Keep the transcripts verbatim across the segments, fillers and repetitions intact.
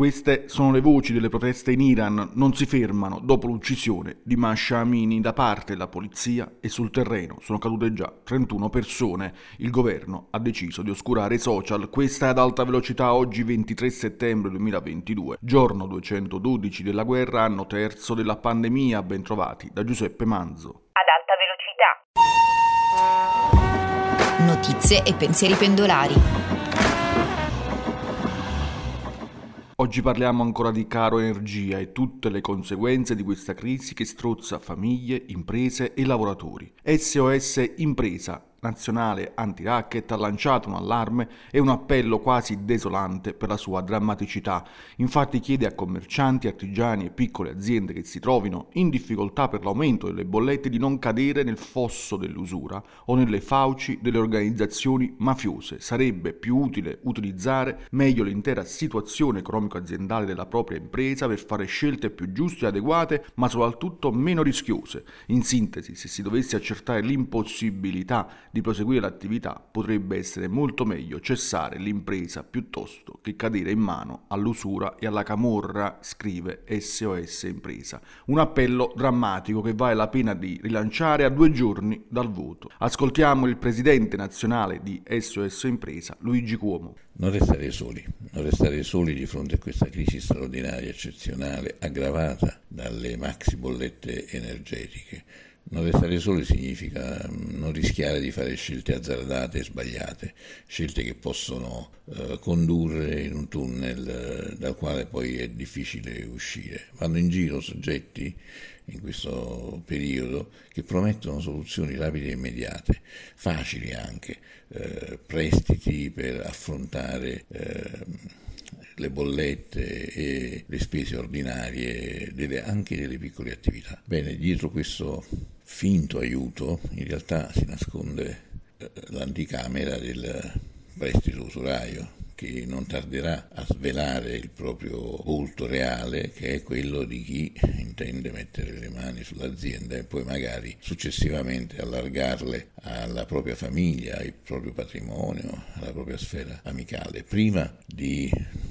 Queste sono le voci delle proteste in Iran, non si fermano dopo l'uccisione di Mahsa Amini da parte della polizia e sul terreno sono cadute già trentuno persone. Il governo ha deciso di oscurare i social. Questa è Ad Alta Velocità, oggi ventitré settembre duemilaventidue, giorno duecentododici della guerra, anno terzo della pandemia. Ben trovati da Giuseppe Manzo. Ad Alta Velocità. Notizie e pensieri pendolari. Oggi parliamo ancora di caro energia e tutte le conseguenze di questa crisi che strozza famiglie, imprese e lavoratori. S O S Impresa nazionale anti-racket ha lanciato un allarme e un appello quasi desolante per la sua drammaticità. Infatti chiede a commercianti, artigiani e piccole aziende che si trovino in difficoltà per l'aumento delle bollette di non cadere nel fosso dell'usura o nelle fauci delle organizzazioni mafiose. Sarebbe più utile utilizzare meglio l'intera situazione economico-aziendale della propria impresa per fare scelte più giuste e adeguate, ma soprattutto meno rischiose. In sintesi, se si dovesse accertare l'impossibilità di proseguire l'attività, potrebbe essere molto meglio cessare l'impresa piuttosto che cadere in mano all'usura e alla camorra, scrive S O S Impresa. Un appello drammatico che vale la pena di rilanciare a due giorni dal voto. Ascoltiamo il presidente nazionale di S O S Impresa, Luigi Cuomo. Non restare soli, non restare soli di fronte a questa crisi straordinaria, eccezionale, aggravata dalle maxi bollette energetiche. Non restare soli significa non rischiare di fare scelte azzardate e sbagliate, scelte che possono eh, condurre in un tunnel eh, dal quale poi è difficile uscire. Vanno in giro soggetti in questo periodo che promettono soluzioni rapide e immediate, facili anche, eh, prestiti per affrontare eh, le bollette e le spese ordinarie delle, anche delle piccole attività. Bene, dietro questo finto aiuto in realtà si nasconde eh, l'anticamera del prestito usuraio, che non tarderà a svelare il proprio volto reale, che è quello di chi intende mettere le mani sull'azienda e poi magari successivamente allargarle alla propria famiglia, al proprio patrimonio, alla propria sfera amicale. Prima di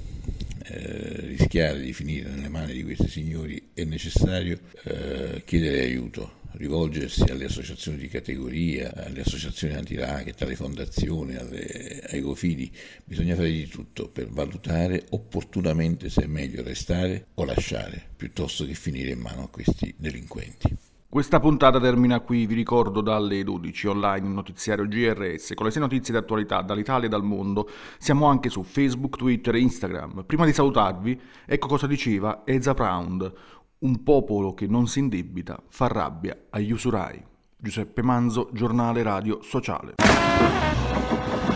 eh, rischiare di finire nelle mani di questi signori è necessario eh, chiedere aiuto, rivolgersi alle associazioni di categoria, alle associazioni anti-racket, alle fondazioni, alle, ai Cofidi. Bisogna fare di tutto per valutare opportunamente se è meglio restare o lasciare, piuttosto che finire in mano a questi delinquenti. Questa puntata termina qui, vi ricordo dalle dodici online il notiziario G R S con le sei notizie di attualità dall'Italia e dal mondo. Siamo anche su Facebook, Twitter e Instagram. Prima di salutarvi, ecco cosa diceva Eza Pound: un popolo che non si indebita fa rabbia agli usurai. Giuseppe Manzo, giornale radio sociale.